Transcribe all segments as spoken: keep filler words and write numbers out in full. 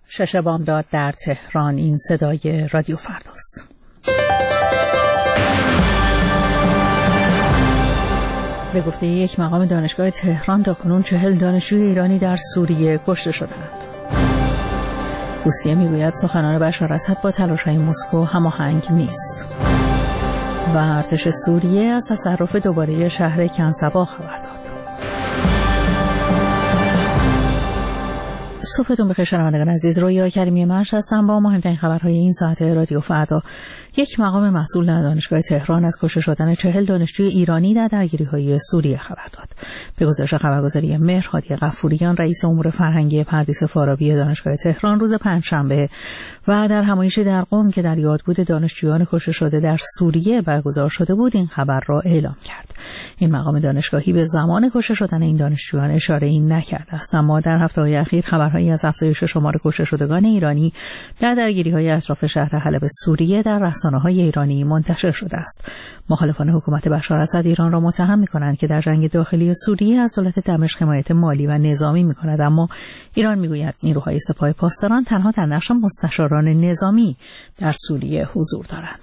شش بامداد در تهران. این صدای رادیو فرداست. به گفته یک مقام دانشگاه تهران تاکنون چهل دانشجوی ایرانی در سوریه کشته شدند. روسیه میگوید سخنان بشار اسد با تلاش‌های مسکو هماهنگ نیست. و ارتش سوریه از تصرف دوباره شهر کنسبا خبر داد. صبحتون بخیر شنوندگان عزیز، رویا کریمی منش هستم با مهمترین خبرهای این ساعت رادیو فردا. یک مقام مسئول در دانشگاه تهران از کشته شدن چهل دانشجوی ایرانی در درگیری‌های سوریه خبر داد. به گزارش خبرگزاری مهر، هادی غفوریان رئیس امور فرهنگی پردیس فارابی دانشگاه تهران روز پنجشنبه و در همایشی در قم که در یادبود دانشجویان کشته شده در سوریه برگزار شده بود این خبر را اعلام کرد. این مقام دانشگاهی به زمان کشته شدن این دانشجویان اشاره‌ای نکرده است، اما در هفته‌های اخیر خبرهایی از افزایش شمار کشته شدگان ایرانی در درگیری‌های اطراف شهر حلب سوریه در رسانه‌های ایرانی منتشر شده است. مخالفان حکومت بشار اسد ایران را متهم می‌کنند که در جنگ داخلی سوریه از دولت دمشق حمایت مالی و نظامی می‌کند، اما ایران می‌گوید نیروهای سپاه پاسداران تنها در نقش مستشاران نظامی در سوریه حضور دارند.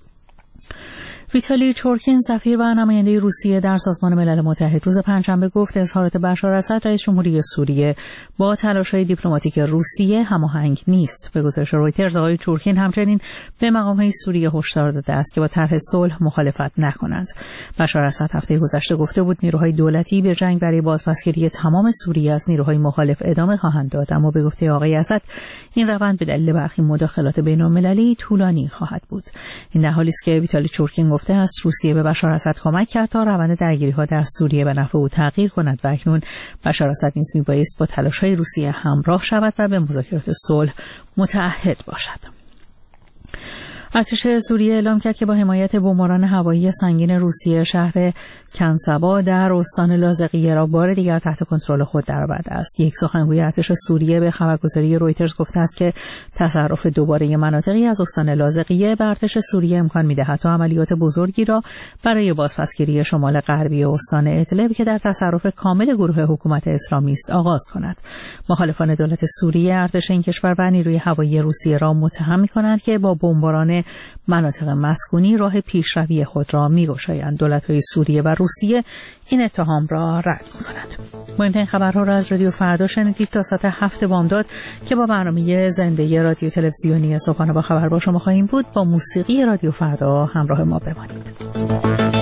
ویتالی چورکین سفیر و نماینده روسیه در سازمان ملل متحد روز پنجشنبه گفت اظهارات بشار اسد رئیس جمهوری سوریه با تلاش‌های دیپلماتیک روسیه هماهنگ نیست. به گزارش رویترز آقای چورکین همچنین به مقام‌های سوریه هشدار داده است که با طرح صلح مخالفت نکنند. بشار اسد هفته گذشته گفته بود نیروهای دولتی به جنگ برای بازپسگیری تمام سوریه از نیروهای مخالف ادامه خواهند داد، اما به گفته آقای اسد این روند به دلیل برخی مداخلات بین‌المللی طولانی خواهد بود. این در حالی است که ویتالی چورکین گفته است روسیه به بشار اسد کمک کرد تا روند درگیری‌ها در سوریه به نفع او تغییر کند و اکنون بشار اسد نیز میبایست با تلاش‌های روسیه همراه شود و به مذاکرات صلح متعهد باشد. ارتش سوریه اعلام کرد که با حمایت بمباران هوایی سنگین روسیه شهر کنسبا در استان لاذقیه را بار دیگر تحت کنترل خود درآورده است. یک سخنگوی ارتش سوریه به خبرگزاری رویترز گفته است که تصرف دوباره مناطقی از استان لاذقیه به ارتش سوریه امکان می‌دهد تا عملیات بزرگی را برای بازپسگیری شمال غربی استان ادلب که در تصرف کامل گروه حکومت اسلامی است آغاز کند. مخالفان دولت سوریه ارتش این کشور و نیروی هوایی روسیه را متهم می‌کنند که با بمباران مناطق مسکونی راه پیشروی خود را می‌گشایند. دولت‌های سوریه و روسیه این اتهام را رد می‌کنند. مهمترین خبرها را از رادیو فردا شنیدید. تا ساعت هفت بامداد که با برنامه زنده رادیو تلویزیونی صبحانه با خبر با شما خواهیم بود. با موسیقی رادیو فردا همراه ما بمانید.